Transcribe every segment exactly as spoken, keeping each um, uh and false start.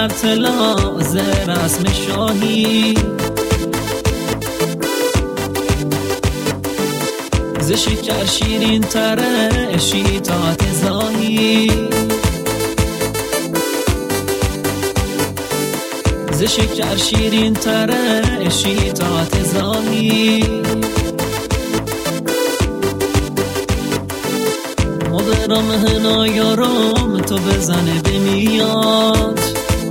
طلا ز رسم شاهی، ز شکر شیرین تره شیطات زاهی، ز شکر شیرین تره شیطات زاهی. مبرم هنا یارم تو بزنه بمیاد،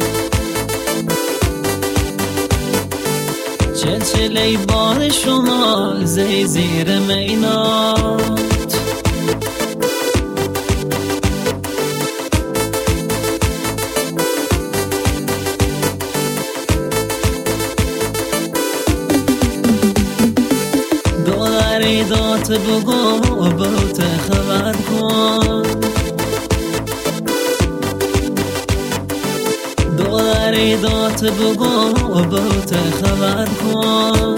چل چل ای باد شمال زی زیر مینات. دولاری دات بگو بوت خبر کن، دولاری دات بگو بوت خبر کن.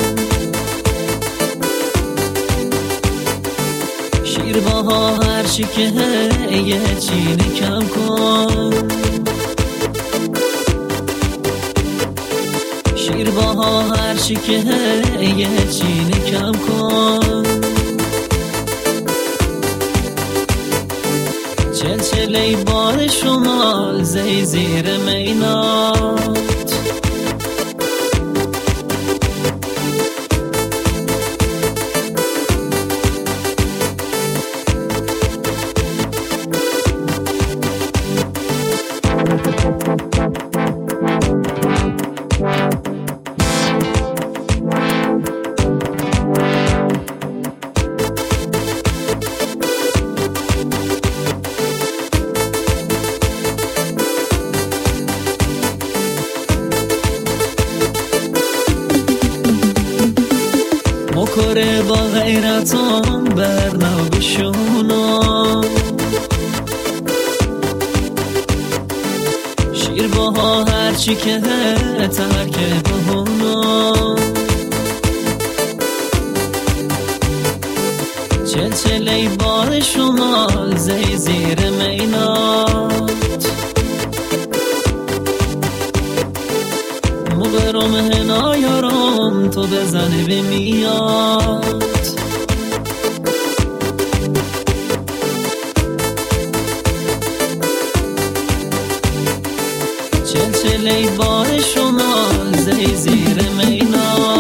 شیر باها هر چی که یه چینی کم کن، شیر باها هر چی که یه چینی کم کن. چل چل ای باد شمال زی زیر مینات. مکره با غیرتم برنو بشونم، شیر باها هرچی که ترک بهونم. چل چل ای باد شمال زی زیر مینات. مبرم هنا یارم تو بزنه بمیاد، چل چل ای باد شمال زی زیر مینات.